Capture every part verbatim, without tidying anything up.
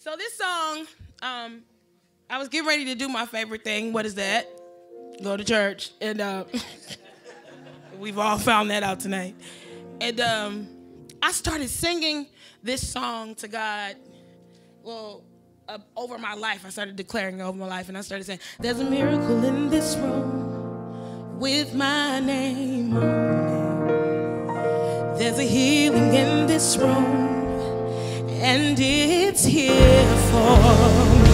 So this song, um, I was getting ready to do my favorite thing. What is that? Go to church. And uh, we've all found that out tonight. And um, I started singing this song to God, well, uh, over my life. I started declaring over my life, and I started saying, there's a miracle in this room with my name on it. There's a healing in this room, and it's here for me.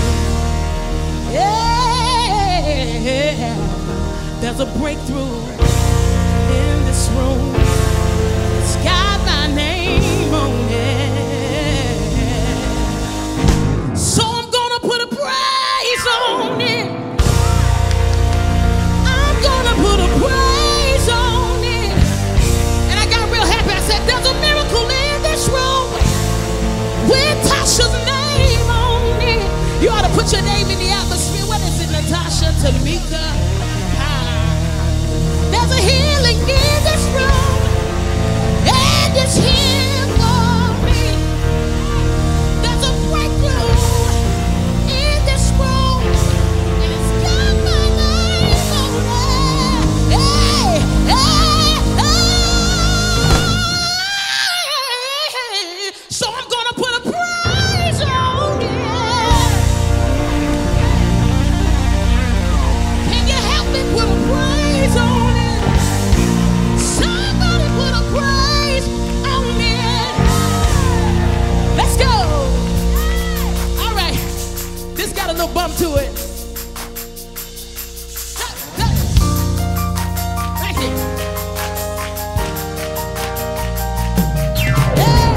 Yeah, there's a breakthrough in this room. It's got my name on it. So I'm gonna put a praise on it. I'm gonna put a praise on it. And I got real happy. I said, there's a miracle in this room with Tasha's name on it. You ought to put your name in the atmosphere. What is it, Natasha, Tamika? Ah. There's a healing in this room, and it's here for me. There's a breakthrough in this room, and it's got my name on it. Hey, hey, hey. So I'm gonna put a praise on it. Can you help me put a praise on it? Somebody put a praise on it. Let's go. All right. This got a little bump to it. Thank you. Yeah.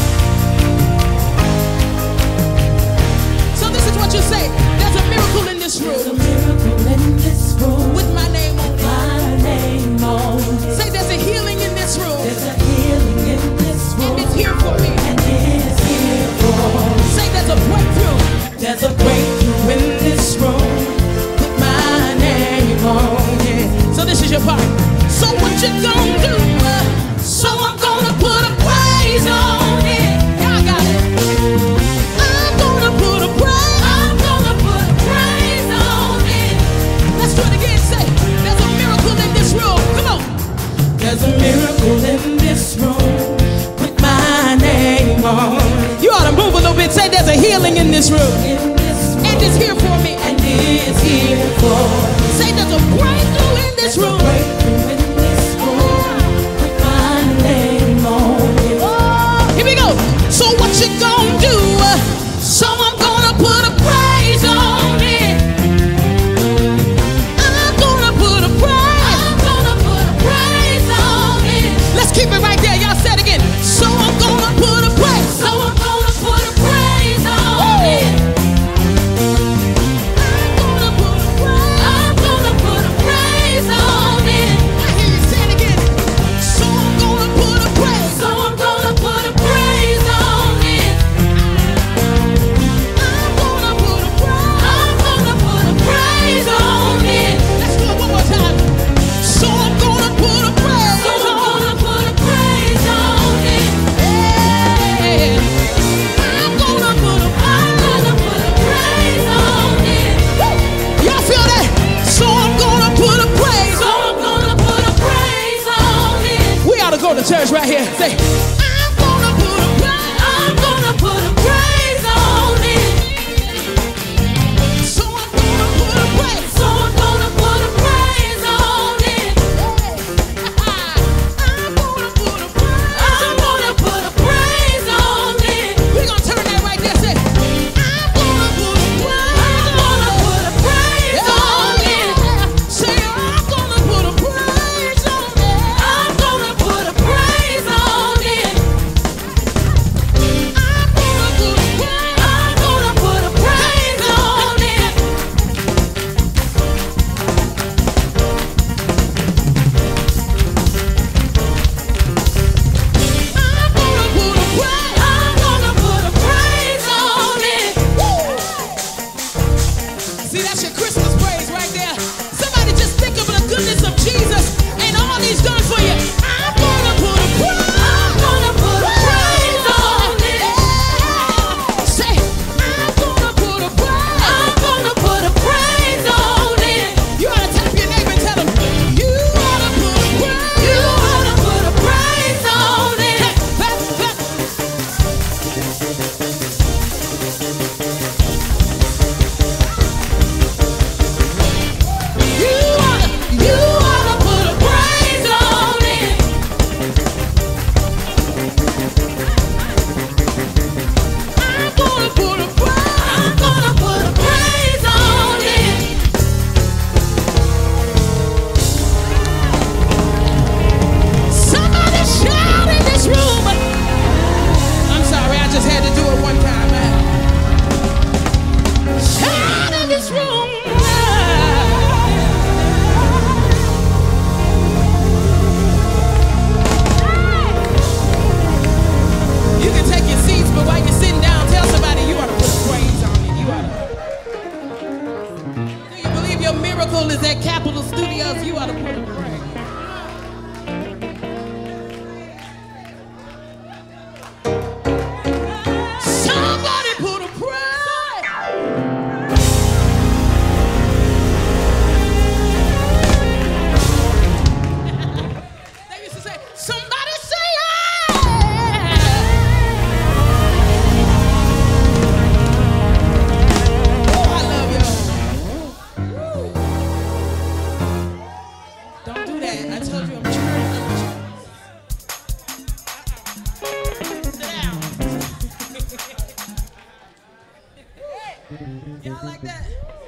So this is what you say. There's a miracle in this There's a room miracle in this room with my name on it. my name on it. Say there's a healing in this room, There's a healing in this room, and it's here for me. and it's here for me. Say there's a breakthrough. There's a breakthrough in this room with my name on it. So this is your part. So what you gonna do? So I'm gonna put a praise on it. Y'all got it. I'm gonna put a praise. I'm gonna put a praise on it. Let's do it again. Say, there's a miracle in this room. Come on. There's a miracle in this room with my name on it. You ought to move a little bit. Say, there's a healing in this room, In this room, and it's here for me. and it's here for me. Say, there's a breakthrough in this There's a room. breakthrough in this room with my name on it. Oh, here we go. So what you gonna do? So I'm gonna put a praise on it. I'm gonna put a praise. I'm gonna put a praise on it. Let's keep it right there. Y'all say it again. So I'm gonna put a praise. So I'm gonna put a praise on it. I'm gonna put a praise. I'm at Capitol Studios, you ought to put a prayer. Somebody put a prayer. They used to say, somebody say, yeah. Oh, I love y'all. Don't do that. I told you I'm trying. Sit down. Y'all like that?